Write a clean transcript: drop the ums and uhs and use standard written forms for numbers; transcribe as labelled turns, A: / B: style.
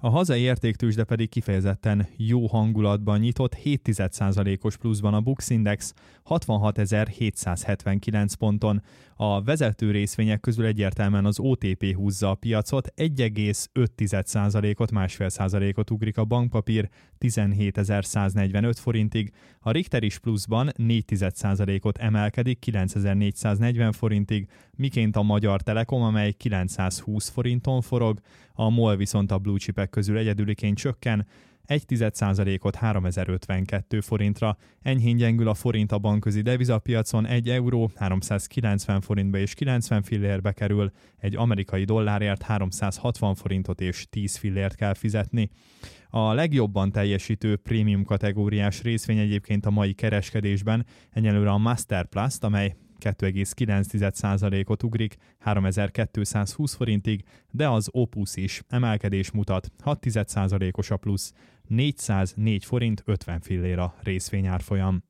A: A hazai értéktőzsde pedig kifejezetten jó hangulatban nyitott, 0,7%-os pluszban a Bux Index 66.779 ponton. A vezető részvények közül egyértelműen az OTP húzza a piacot, 1,5%-ot, 1,5%-ot ugrik a bankpapír 17.145 forintig, a Richter is pluszban 0,4%-ot emelkedik 9.440 forintig, miként a Magyar Telekom, amely 920 forinton forog, a MOL viszont a blue chipek közül egyedüliként csökken, 0,1%-ot 3052 forintra. Enyhén gyengül a forint a bankközi devizapiacon, 1 euró 390 forintba és 90 fillérbe kerül, egy amerikai dollárért 360 forintot és 10 fillért kell fizetni. A legjobban teljesítő prémium kategóriás részvény egyébként a mai kereskedésben egyelőre a Masterplast, amely 2,9%-ot ugrik 3220 forintig, de az Opus is emelkedés mutat, 6,1%-os a plusz, 404 forint 50 fillér a részvényárfolyam.